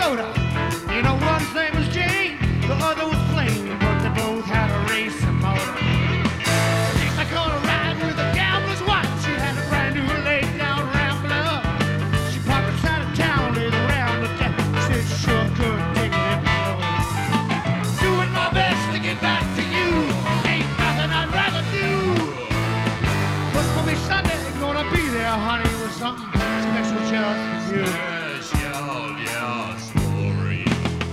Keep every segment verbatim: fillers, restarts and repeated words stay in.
soda. You know, one's name was Jane, the other was Flame, but they both had a racing motor. She's like on a ride with a gambler's wife. She had a brand new laid down Rambler. She parked inside of town, laid around the deck. Said she sure could take it if you know. Doing my best to get back to you. Ain't nothing I'd rather do. But for me Sunday, gonna be there, honey, with something special just for you. Special just for you.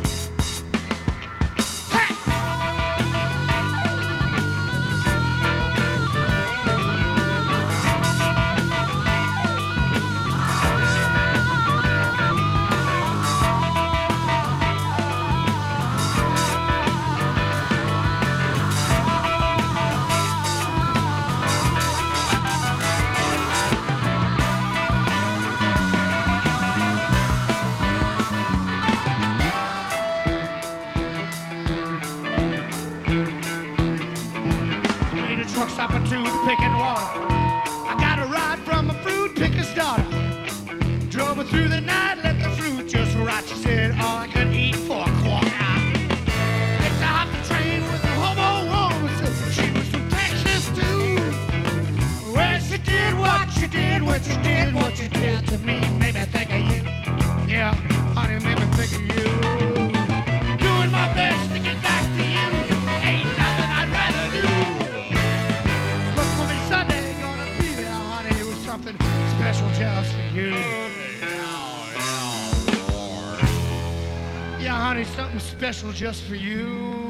Truck stop or two picking water. I got a ride from a fruit picker's daughter. Drove her through the night, let the fruit just rot. She said all I could eat for a quarter. Picked her off the train with a hobo woman. Said she was from Texas too. Well, she did what she did, what she did, what she did to me. Made me think of you. Yeah, honey, made me think of you. Doing my best to get back to you. Ain't nothing I'd rather do. Sunday, gonna be there, honey, with something special just for you. Yeah, honey, something special just for you.